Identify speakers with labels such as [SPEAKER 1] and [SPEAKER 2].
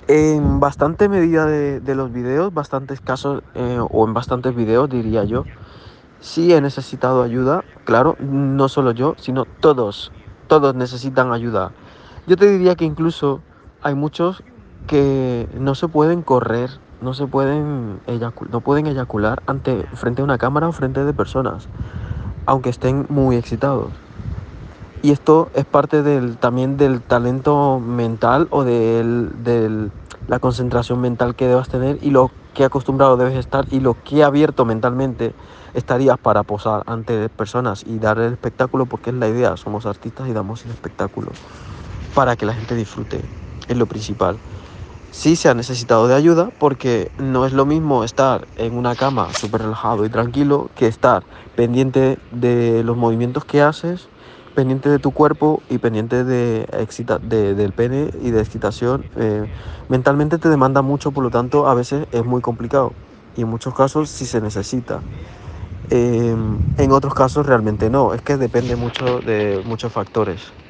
[SPEAKER 1] En bastante medida de los videos, bastantes casos, o en bastantes videos diría yo, sí he necesitado ayuda, claro, no solo yo, sino todos necesitan ayuda. Yo te diría que incluso hay muchos que no se pueden correr, no pueden eyacular frente a una cámara o frente de personas, aunque estén muy excitados. Y esto es parte también del talento mental o la concentración mental que debas tener y lo que acostumbrado debes estar y lo que abierto mentalmente estarías para posar ante personas y dar el espectáculo, porque es la idea, somos artistas y damos el espectáculo para que la gente disfrute, es lo principal. Sí se ha necesitado de ayuda porque no es lo mismo estar en una cama súper relajado y tranquilo que estar pendiente de los movimientos que haces, pendiente de tu cuerpo y pendiente del pene y de excitación. Mentalmente te demanda mucho, por lo tanto a veces es muy complicado y en muchos casos sí se necesita. En otros casos realmente no, es que depende mucho de muchos factores.